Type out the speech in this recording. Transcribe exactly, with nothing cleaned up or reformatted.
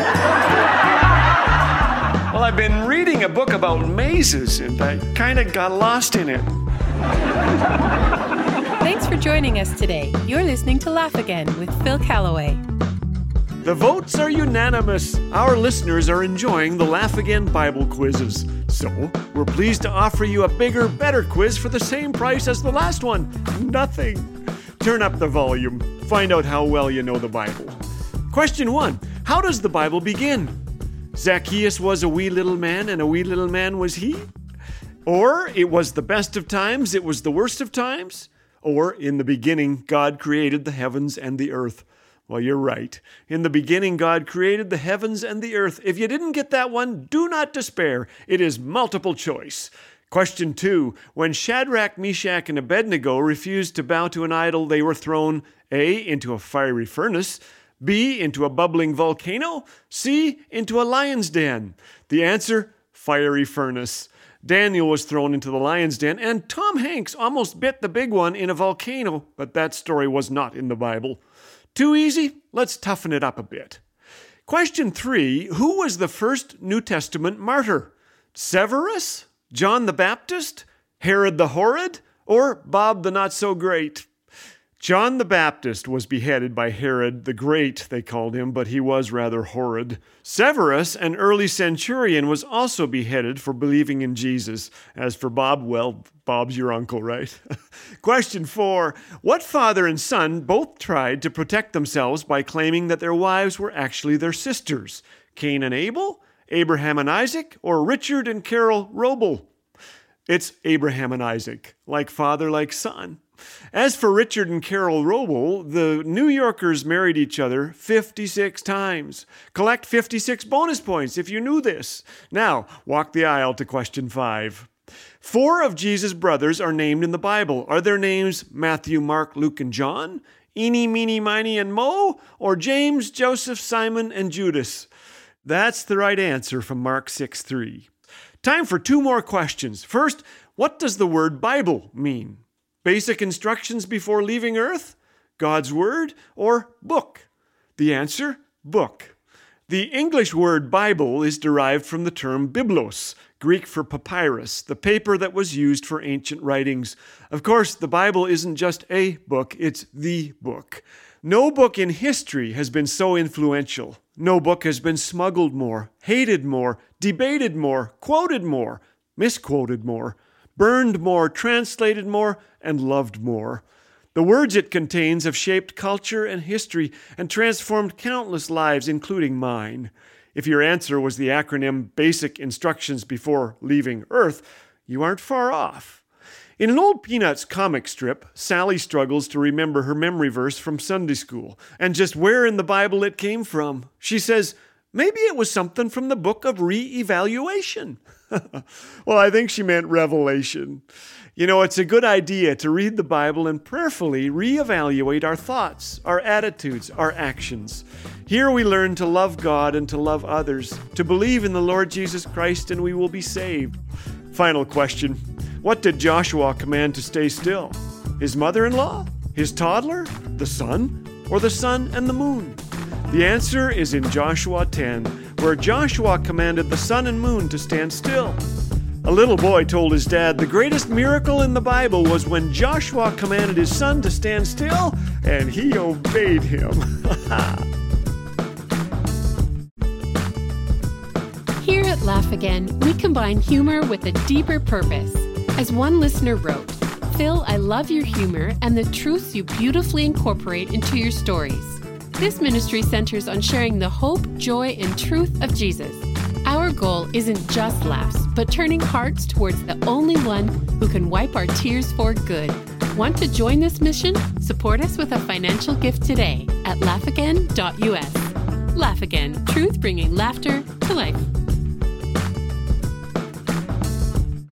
Well, I've been reading a book about mazes, and I kind of got lost in it. Thanks for joining us today. You're listening to Laugh Again with Phil Callaway. The votes are unanimous. Our listeners are enjoying the Laugh Again Bible quizzes. So, we're pleased to offer you a bigger, better quiz for the same price as the last one. Nothing. Turn up the volume. Find out how well you know the Bible. Question one. How does the Bible begin? Zacchaeus was a wee little man, and a wee little man was he? Or it was the best of times, it was the worst of times? Or in the beginning, God created the heavens and the earth? Well, you're right. In the beginning, God created the heavens and the earth. If you didn't get that one, do not despair. It is multiple choice. Question two. When Shadrach, Meshach, and Abednego refused to bow to an idol, they were thrown A, into a fiery furnace, B, into a bubbling volcano, C, into a lion's den. The answer, fiery furnace. Daniel was thrown into the lion's den, and Tom Hanks almost bit the big one in a volcano, but that story was not in the Bible. Too easy? Let's toughen it up a bit. Question three, who was the first New Testament martyr? Severus? John the Baptist? Herod the Horrid? Or Bob the Not-So-Great? John the Baptist was beheaded by Herod the Great, they called him, but he was rather horrid. Severus, an early centurion, was also beheaded for believing in Jesus. As for Bob, well, Bob's your uncle, right? Question four. What father and son both tried to protect themselves by claiming that their wives were actually their sisters? Cain and Abel, Abraham and Isaac, or Richard and Carol Roble? It's Abraham and Isaac, like father, like son. As for Richard and Carol Roble, the New Yorkers married each other fifty-six times. Collect fifty-six bonus points if you knew this. Now, walk the aisle to question five. Four of Jesus' brothers are named in the Bible. Are their names Matthew, Mark, Luke, and John? Eeny, meeny, miny, and Mo? Or James, Joseph, Simon, and Judas? That's the right answer from Mark six three. Time for two more questions. First, what does the word Bible mean? Basic instructions before leaving Earth? God's Word? Or book? The answer, book. The English word Bible is derived from the term biblos, Greek for papyrus, the paper that was used for ancient writings. Of course, the Bible isn't just a book, it's the book. No book in history has been so influential. No book has been smuggled more, hated more, debated more, quoted more, misquoted more, burned more, translated more, and loved more. The words it contains have shaped culture and history and transformed countless lives, including mine. If your answer was the acronym Basic Instructions Before Leaving Earth, you aren't far off. In an old Peanuts comic strip, Sally struggles to remember her memory verse from Sunday school and just where in the Bible it came from. She says, maybe it was something from the book of re-evaluation. Well, I think she meant Revelation. You know, it's a good idea to read the Bible and prayerfully reevaluate our thoughts, our attitudes, our actions. Here we learn to love God and to love others, to believe in the Lord Jesus Christ, and we will be saved. Final question. What did Joshua command to stay still? His mother-in-law? His toddler? The sun? Or the sun and the moon? The answer is in Joshua ten, where Joshua commanded the sun and moon to stand still. A little boy told his dad the greatest miracle in the Bible was when Joshua commanded his son to stand still, and he obeyed him. Here at Laugh Again, we combine humor with a deeper purpose. As one listener wrote, Phil, I love your humor and the truths you beautifully incorporate into your stories. This ministry centers on sharing the hope, joy, and truth of Jesus. Our goal isn't just laughs, but turning hearts towards the only one who can wipe our tears for good. Want to join this mission? Support us with a financial gift today at laugh again dot u s. Laugh Again, truth bringing laughter to life.